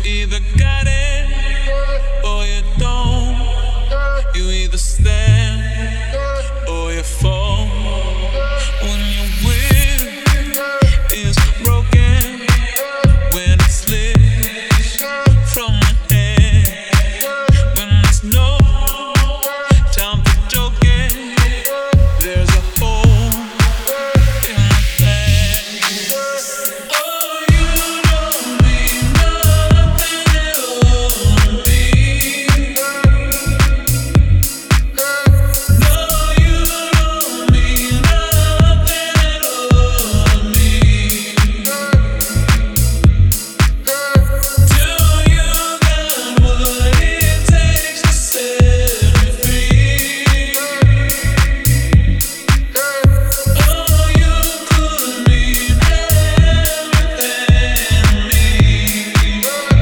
either got it or you don't. You either stand or you fall. When your will is broken, when it's slips from your hand, when there's no time for joking, there's a hole in the plan. Oh, you don't mean nothing at all to me. No, you don't mean nothing at all to me. Till you got what it takes to set me free. Oh, you could mean everything to me.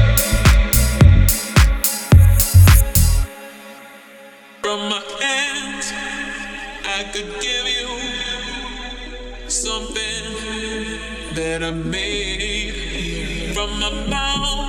From my hands, I could give you something that I made. From my mouth,